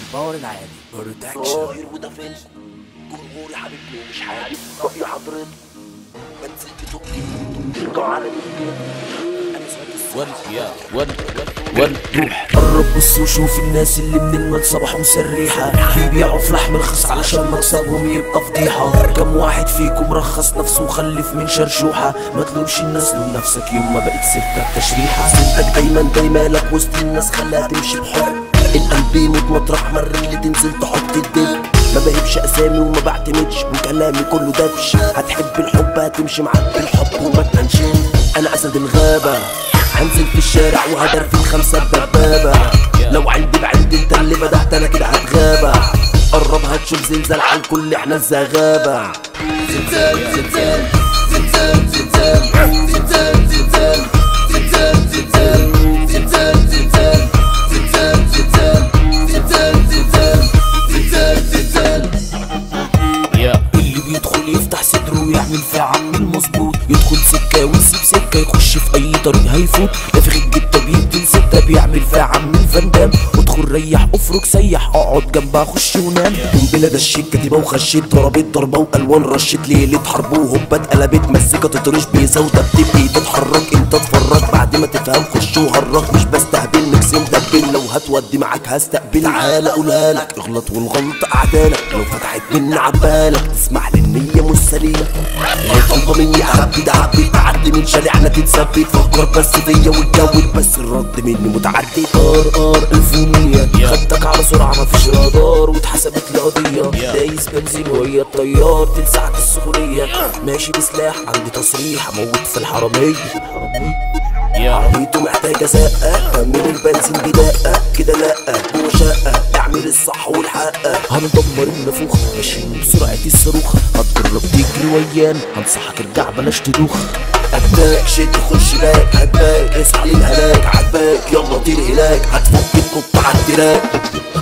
الباور العالي بروتكشن. ظاهر وده فيلم جمهوري حبيبني ومش حابب رأي حضرتك ما نزلت تبكي ترجع على روح قرب بص وشوف الناس اللي من المال صباح مسريحة بيبيعوا في لحم رخيص علشان مكسبهم يبقى فضيحة. كم واحد فيكم رخص نفسه وخلف من شرشوحة؟ ما تلومش الناس لوم نفسك يوم ما بقيت سيرتك تشريحة. سنتك دايما مالك وسط الناس خليها تمشي بحب. القلب يموت مطرح ما الرجل تنزل تحط الدب. ما بهبش اسامي وما بعتمدش وكلامي كله دبش. هتحب الحب هتمشي معاك بالحب وما تنشن. انا اسد الغابة هنزل في الشارع وهدر في الخمسة الدبابة. لو عندي بعند انت اللي بدأت انا كده هتغابة. قرب هتشوف زلزال على الكل احنا الزغابة. زلزال زلزال زلزال زلزال زلزال زلزال زلزال زلزال زلزال زلزال زلزال زلزال زلزال زلزال زلزال. اللي بيدخل يفتح صدره ويعمل في عم المظبوط. يدخل سكة ويسيب سكة يخش في أي طريق هيفوت. نافخ الجتة بيقتل ستة بيعمل في عم الفندام. ادخل ريح افرك سيح اقعد جنبها خش ونام. قنبلة دشيت كتيبة وخشيت ضربت ضربة وألوان رشيت ليلة حرب وهوبا اتقلبت مزيكا تطرش بيزودة بتبقي تتحرك انت اتفرج بعد ما تفهم خش وهرج. مش بستهبل مكسم دبل لو هتودي معاك هستقبل. تعالى اقولها لك اغلط والغلط اعدالك. لو فتحت مني عبالك تسمح لي النية مش سليمة. لو طالبة مني اعبد اعبد تعدي من شارعنا تتثبت. فكر بس فيا واتجود بس الرد مني متعدي. ار 1100 خدتك على سرعة مفيش رادار واتحسبت لي قضية. دايس بنزين وهي الطيار تلسعك السخونية. ماشي بسلاح عندي تصريح اموت في الحرامية. عربيته محتاجة زقة كمل البنزين بدقة كده لأ جوه شقة اعمل الصح والحقة. هندمر النافوخ ماشيين بسرعة الصاروخ. هتجرب تجري ويانا هنصحك ارجع بلاش تدوخ. هتباك شد خش باك هتباك اصحى للهلاك عجباك يلا طير هلاك هتفك القط عالدراك.